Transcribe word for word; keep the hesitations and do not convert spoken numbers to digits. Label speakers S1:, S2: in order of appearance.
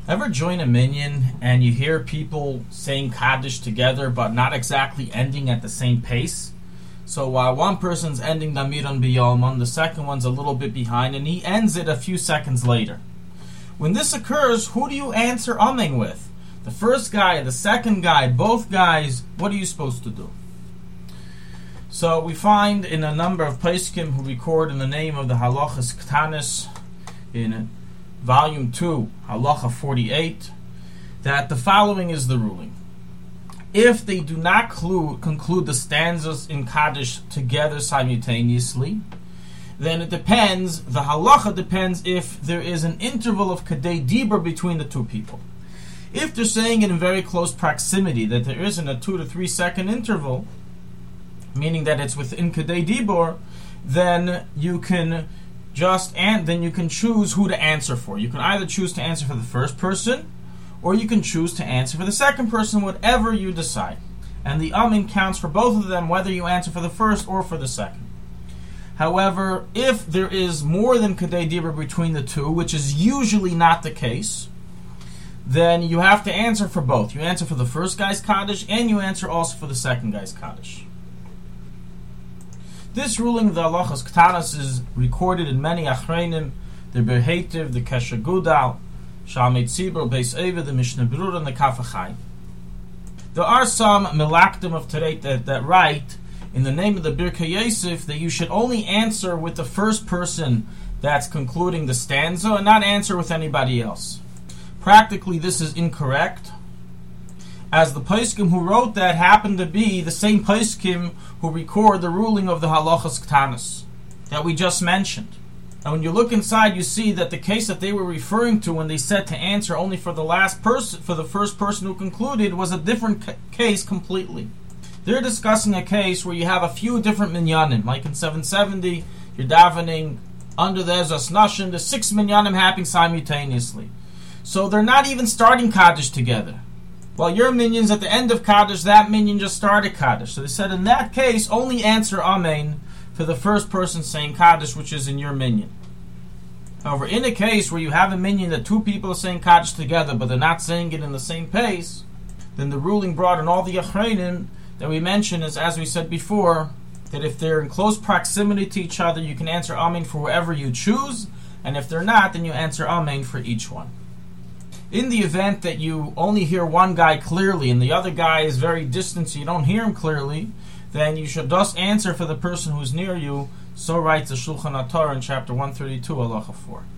S1: Ever join a minyan and you hear people saying Kaddish together but not exactly ending at the same pace? So while one person's ending the Miran B'Yalman, the second one's a little bit behind and he ends it a few seconds later. When this occurs, who do you answer Amen with? The first guy, the second guy, both guys, what are you supposed to do? So we find in a number of Peskim who record in the name of the Halachas Ktanis in Volume two, Halacha forty-eight, that the following is the ruling. If they do not clue, conclude the stanzas in Kaddish together simultaneously, then it depends, the halacha depends if there is an interval of Kadei Dibur between the two people. If they're saying it in very close proximity, that there isn't a two to three second interval, meaning that it's within Kadei Dibur, then you can just and then you can choose who to answer for. You can either choose to answer for the first person, or you can choose to answer for the second person, whatever you decide. And the Amin counts for both of them, whether you answer for the first or for the second. However, if there is more than Kadei Dibur between the two, which is usually not the case, then you have to answer for both. You answer for the first guy's Kaddish, and you answer also for the second guy's Kaddish. This ruling of the Halachas Ktanas is recorded in many Achreinim, the Berhetiv, the Kesher Gudal, Shalmei Tzibur, Beis Eva, the Mishnah Berurah, and the Kaf HaChaim. There are some Melakdim of Tereit that, that write, in the name of the Birkei Yosef, that you should only answer with the first person that's concluding the stanza, and not answer with anybody else. Practically, this is incorrect, as the Poskim who wrote that happened to be the same Poskim who record the ruling of the Halachas Ktanas that we just mentioned. And when you look inside, you see that the case that they were referring to when they said to answer only for the last person, for the first person who concluded, was a different ca- case completely. They're discussing a case where you have a few different minyanim, like in seven seventy, you're davening under the Ezras Nashim, the six minyanim happening simultaneously. So they're not even starting Kaddish together. While your minyan's at the end of Kaddish, that minyan just started Kaddish. So they said in that case, only answer Amen for the first person saying Kaddish, which is in your minyan. However, in a case where you have a minyan that two people are saying Kaddish together, but they're not saying it in the same pace, then the ruling brought in all the Achreinim that we mentioned is, as we said before, that if they're in close proximity to each other, you can answer Amen for whoever you choose, and if they're not, then you answer Amen for each one. In the event that you only hear one guy clearly and the other guy is very distant so you don't hear him clearly, then you should just answer for the person who's near you. So writes the Shulchan HaTorah in chapter one thirty-two, Halacha four.